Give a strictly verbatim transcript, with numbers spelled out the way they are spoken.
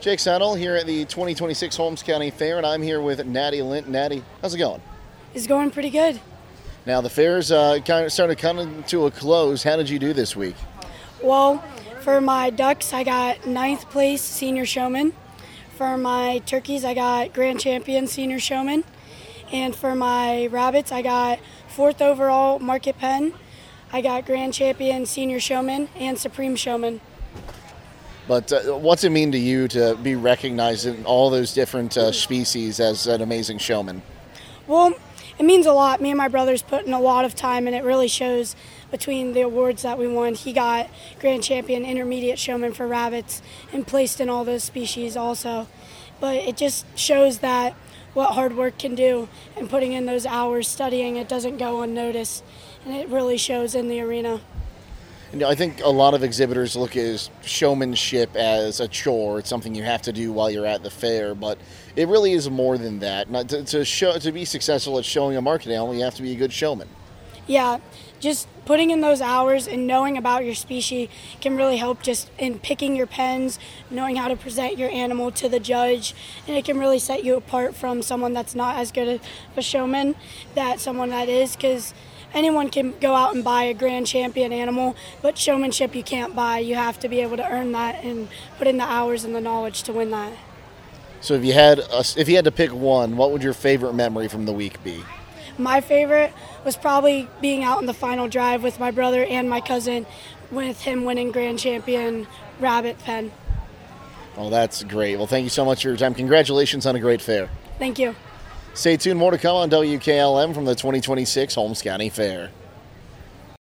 Jake Settle here at the twenty twenty-six Holmes County Fair, and I'm here with Natty Lint. Natty, how's it going? It's going pretty good. Now, the fair's uh, kind of started coming to a close. How did you do this week? Well, for my ducks, I got ninth place senior showman. For my turkeys, I got grand champion senior showman. And for my rabbits, I got fourth overall market pen. I got grand champion senior showman and supreme showman. But uh, what's it mean to you to be recognized in all those different uh, species as an amazing showman? Well, it means a lot. Me and my brothers put in a lot of time, and it really shows between the awards that we won. He got grand champion intermediate showman for rabbits and placed in all those species also. But it just shows that what hard work can do, and putting in those hours studying, it doesn't go unnoticed, and it really shows in the arena. You know, I think a lot of exhibitors look at showmanship as a chore. It's something you have to do while you're at the fair, but it really is more than that. Not to, to show to be successful at showing a market animal, you have to be a good showman. Yeah, just putting in those hours and knowing about your species can really help just in picking your pens, knowing how to present your animal to the judge, and it can really set you apart from someone that's not as good of a showman that someone that is, because anyone can go out and buy a grand champion animal, but showmanship you can't buy. You have to be able to earn that and put in the hours and the knowledge to win that. So if you had a, if you had to pick one, what would your favorite memory from the week be? My favorite was probably being out in the final drive with my brother and my cousin, with him winning grand champion rabbit pen. Oh, that's great. Well, thank you so much for your time. Congratulations on a great fair. Thank you. Stay tuned. More to come on W K L M from the twenty twenty-six Holmes County Fair.